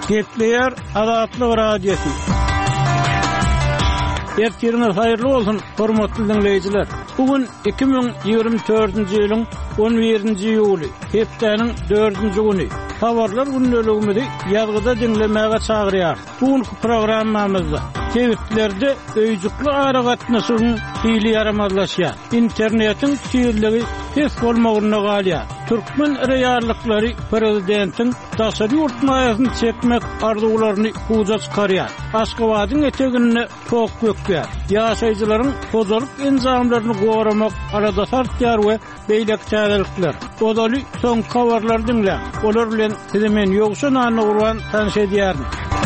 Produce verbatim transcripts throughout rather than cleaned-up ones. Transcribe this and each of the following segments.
Gepleyer Azatlyk Radiosu. Ertiriniz hayırlı olsun, hormatly dinleyijiler. Bugün iki bin ýygrimi dördünji ýylyň on birinji ýuly, hepdeniň dördünji güni. Habarlar gündeligimizi ýazgyda dinlemäge çagyrýar. Bugünkü programmamyzda tewittlerde öýjükli ara gatnaşygyň hili yaramazlaşýar. Internetiň kirligi hes bolmagyna galýar. Türkmen reýarlyklary prezidentiň daşary ýurtmaýasyny çekmek arzularyny huja çykarýar. Aşgabatyň etegine tok gökýär. Ýaşaýjylaryň hojalyk enzamlaryny goramak arada tartýar we beýlek çärelikler. Odaly soň habarlar dinle. Olar bilen sizemen ýogşan anyny urwan tanış edýär.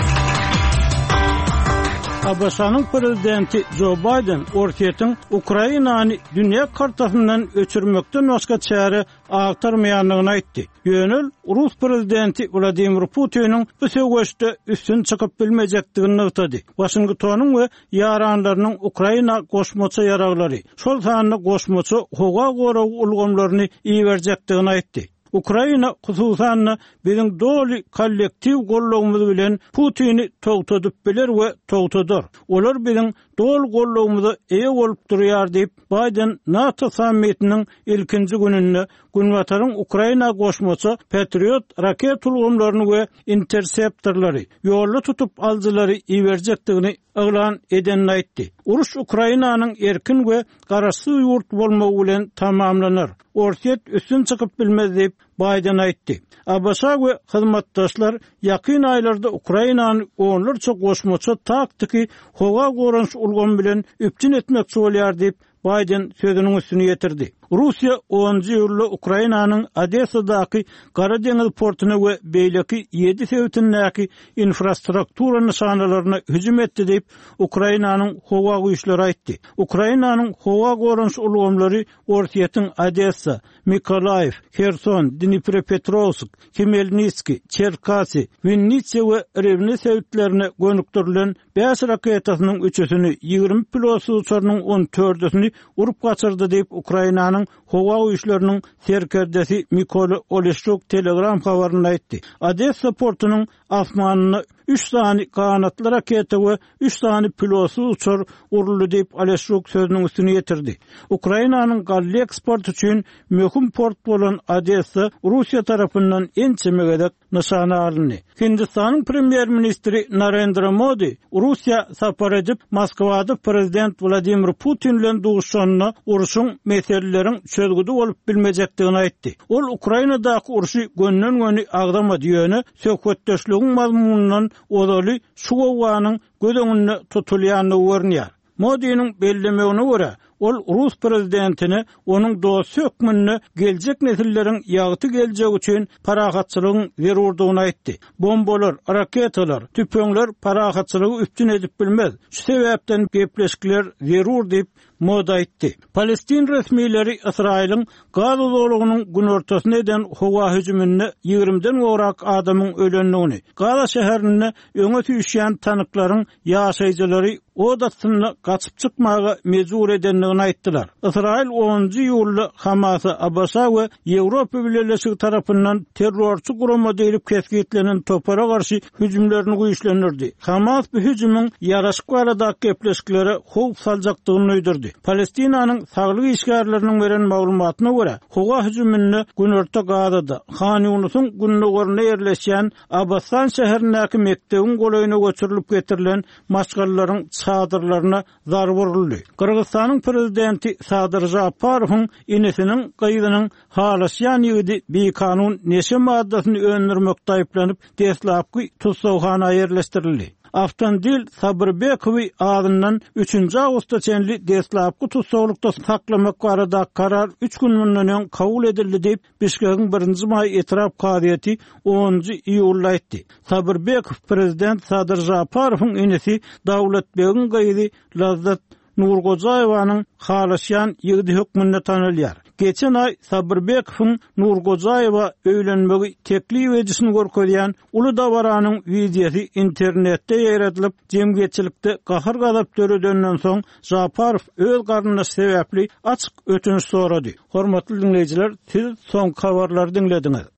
Abasanyň prezidenti Joe Biden ortaýatyň Ukrainany dünýä kartasyndan öçürmekden başga çäre agtarmaýanlygyny aýtdy. Ýönül Rus prezidenti Vladimir Putin'in bu söwgeçde üstün çykyp bilmejekdigini ýetdi. Washingtonyň we ýaranlarynyň Ukraina goşmaça ýaraglary şol sanyny goşmaça hoga goraw ulgamlaryny iýerjekdigini aýtdy. Ukraina hususan bizim doli kollektiv gollawymyz bilen Putin'i togtadyp biler we togtadyr. Olar bizim dol gollawymyzy eýe bolup durýar diýip Biden NATO sammitiniň ilkinji gününde Günwataryň Ukraina goşmaça Patriot raket ulgamlaryny we interceptorlary ýolly tutup aljylary iýerjekdigini elan edenini aýtdy. Uruş Ukrainanyň erkin we garaşsyz ýurt bolmagy bilen tamamlanır. Ortaýat üstün çykyp bilmez diýip Biden aýtdy. Abasa we hyzmatdaşlar ýakyn aýlarda Ukrainanyň onlarça goşmaça taktiki hoga goranç ulgam bilen üpçün etmekçi bolýar diýip Biden sözüniň üstüne ýetirdi. Russiýa onunji ýylda Ukrainanyň Odessadaky Gara deňiz portuny we beýleki ýedi sewtindäki infrastruktura nişanalaryna hüjüm etdi diýip Ukrainanyň howa güýçleri aýtdy. Ukrainanyň howa goranç ulgamlary ortaýatyň Odessa, Mykolaýew, Kherson, Dnipropetrovsk, Khmelnytski, Cherkasy, Vinnytsia we Rivne sewtlerine gönükdirilen beş raketasynyň üçüsini ýygrimi pilotsuz uçarynyň on dördüsini urup gaçyrdy diýip Ukrainanyň howa güýçleriniň serkerdesi Mykola Oleshchuk telegram habaryny aýtdy. Odessa portunyň asmanyny üç sany kanatly raketa we üç sany pilotsuz uçar uruldy diýip Oleshchuk sözüniň üstüne ýetirdi. Ukrainanyň gally eksport üçin möhüm port bolan Odessa Russiýa tarapyndan ençemegedek nişana alındy. Hindistanyň premier ministri Narendra Modi Russiýa sapar edip Moskwada prezident Vladimir Putin bilen duguşanyna uruşyň meseleleriň çözgüdi bolup bilmejekdigini aýtdy. Ol Ukrainadaky uruşy gönnen göni agdama diýeni söhbetdeşligiň mazmunundan odaly şu gowanyň gödeňinde tutulýanyny görnýär. Modi'nin bellemegine göre ol Rus prezidentini onun dostu hökmünde gelecek nesillerin ýagty geljegi üçin parahatçylygyň zerurdygyny aýtdy. Bombalar, raketalar, tüpeňler parahatçylygy üstün edip bilmez. Şu sebäpden gepleşikler zerur diýip Modi aýtdy. Palestin resmiýetleri Israýlyň Gaza dolugynyň gün ortasyna eden howa hüjümine ýygriminden gorak adamyň ölenligini, Gaza şäherine öňe tüýşýän tanıklaryň ýaşaýjylary o datsyny gaçyp çykmagy mejbur edenligini aýtdylar. Israýil onunji ýylda Hamasy Abasa we Ýewropa Birleşigi tarapyndan terrorçy gurama diýilip kesgitlenen topara garşy hüjümlerini güýçlendirdi. Hamas bu hüjümüň ýaraşyk arada gepleşikleri howp saljakdygyny öýdirdi. Palestinanyň saglyk işgärleriniň beren maglumatyna görä, howa hüjümini gün orta Gazada, Han Yunusyň günnägerine ýerleşýän Abasan şäherindäki mekdebiň golaýyna göçürilip getirilen maşgallaryň çadırlaryna zarar verildi. Kırgızstanyň prezidenti Sadyr Japarowyň inesiniň gyýdynyň halasýan ýygy bir kanun neşe maddasyny öndürmekde aýplanyp deslapky tutsawhana ýerleşdirildi. Avtandil Sabirbekowy adyndan üçünji awgustda çenli deslapky tutsawlykda saklamak barada karar üç gün mundan kabul edildi diýip Bişkekiň birinji may etirap kaziýeti onunji iýulda aýtdy. Sabirbekow prezident Sadyr Japarowyň inesi Dawlatbegiň gyýdy Lazzat Nurgozaýewanyň halasýan ýygy hökmünde tanylýar. Geçen ay Sabirbekowyň Nurgozaýewa öýlenmegi teklip edişini görkezýän uly dawaranyň wideosy internetde ýeredilip, jemgyýetçilikde gahar gazap törödenden soň Japarow öz garnyşy sebäpli açyk ötünç sorady. Hormatly dinleýijiler, siz soň habarlary dinlediňiz.